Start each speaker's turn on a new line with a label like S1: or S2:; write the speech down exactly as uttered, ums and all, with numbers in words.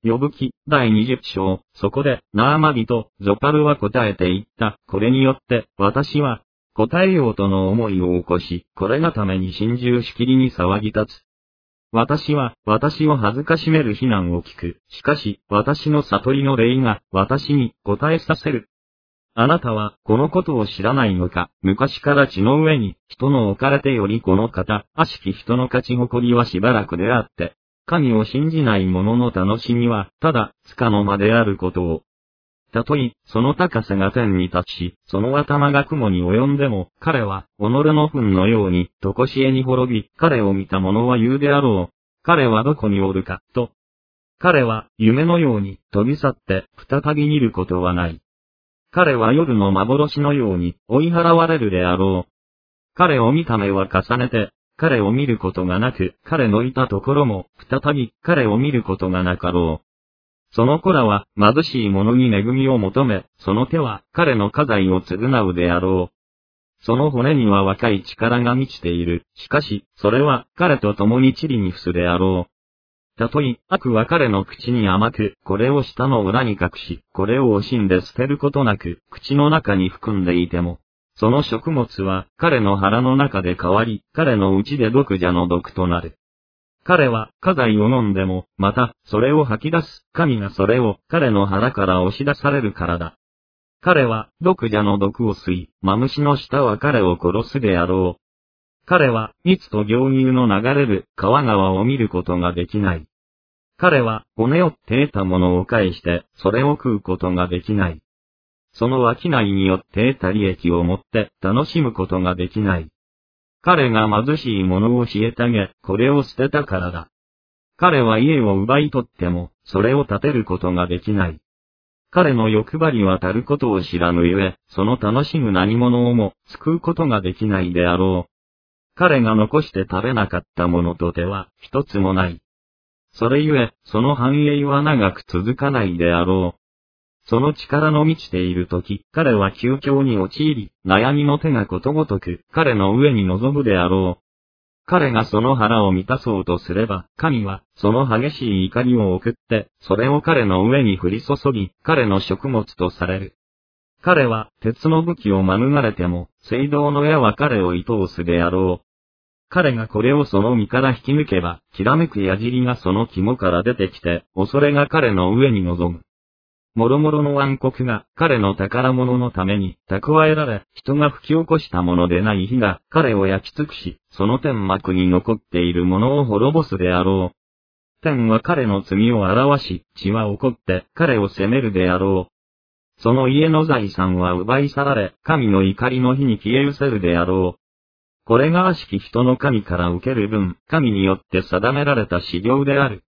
S1: 呼ぶ記、だいにじゅっ章、そこで、ナーマ人、ゾパルは答えて言った。これによって、私は、答えようとの思いを起こし、これがために心中しきりに騒ぎ立つ。私は、私を恥ずかしめる非難を聞く。しかし、私の悟りの霊が、私に、答えさせる。あなたは、このことを知らないのか。昔から地の上に、人の置かれてよりこの方、悪しき人の勝ち誇りはしばらくであって、神を信じない者の楽しみは、ただ、つかの間であることを。たとえ、その高さが天に立ち、その頭が雲に及んでも、彼は、己の糞のように、とこしえに滅び、彼を見た者は言うであろう。彼はどこにおるか、と。彼は、夢のように、飛び去って、再び見ることはない。彼は夜の幻のように、追い払われるであろう。彼を見た目は重ねて、彼を見ることがなく、彼のいたところも、再び、彼を見ることがなかろう。その子らは、貧しい者に恵みを求め、その手は、彼の家財を償うであろう。その骨には若い力が満ちている。しかし、それは、彼と共に塵に伏すであろう。たとえ、悪は彼の口に甘く、これを舌の裏に隠し、これを惜しんで捨てることなく、口の中に含んでいても、その食物は、彼の腹の中で変わり、彼の内で毒蛇の毒となる。彼は、家財を飲んでも、また、それを吐き出す。神がそれを、彼の腹から押し出されるからだ。彼は、毒蛇の毒を吸い、マムシの舌は彼を殺すであろう。彼は、蜜と牛乳の流れる、川川を見ることができない。彼は、骨折って得たものを返して、それを食うことができない。その商いによって得た利益をもって、楽しむことができない。彼が貧しい者を虐げ、これを捨てたからだ。彼は家を奪い取っても、それを建てることができない。彼の欲張りはたることを知らぬゆえ、その楽しむ何者をも、救うことができないであろう。彼が残して食べなかったものとては、一つもない。それゆえ、その繁栄は長く続かないであろう。その力の満ちているとき、彼は窮境に陥り、悩みの手がことごとく、彼の上に臨むであろう。彼がその腹を満たそうとすれば、神は、その激しい怒りを送って、それを彼の上に降り注ぎ、彼の食物とされる。彼は、鉄の武器を免れても、青銅の矢は彼を射通すであろう。彼がこれをその身から引き抜けば、きらめく矢尻がその肝から出てきて、恐れが彼の上に臨む。もろもろの暗黒が彼の宝物のために蓄えられ、人が吹き起こしたものでない火が彼を焼き尽くし、その天幕に残っているものを滅ぼすであろう。天は彼の罪を表し、地は怒って彼を責めるであろう。その家の財産は奪い去られ、神の怒りの火に消え失せるであろう。これが悪しき人の神から受ける分、神によって定められた修行である。